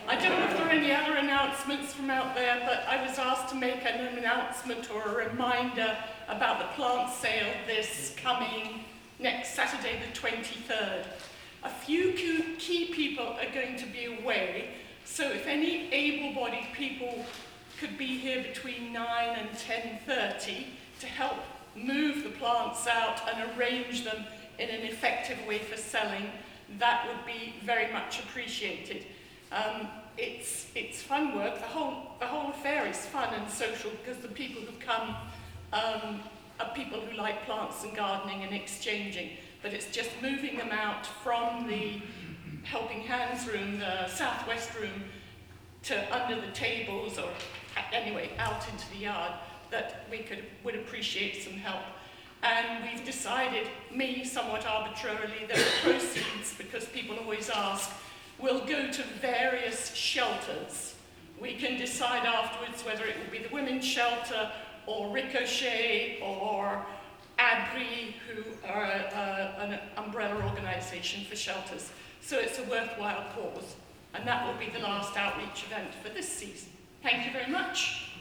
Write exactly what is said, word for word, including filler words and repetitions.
I don't know if there are any other announcements from out there, but I was asked to make an announcement or a reminder about the plant sale this coming next Saturday the twenty-third. A few key people are going to be away, so if any able-bodied people could be here between nine and ten thirty to help move the plants out and arrange them in an effective way for selling, that would be very much appreciated. Um, it's, it's fun work. The whole, the whole affair is fun and social because the people who come um, are people who like plants and gardening and exchanging, but it's just moving them out from the Helping Hands room, the southwest room, to under the tables or anyway out into the yard that we could, would appreciate some help. And we've decided, me somewhat arbitrarily, that the proceeds, because people always ask, will go to various shelters. We can decide afterwards whether it will be the women's shelter or Ricochet or ABRI, who are a, a, an umbrella organisation for shelters. So it's a worthwhile cause. And that will be the last outreach event for this season. Thank you very much.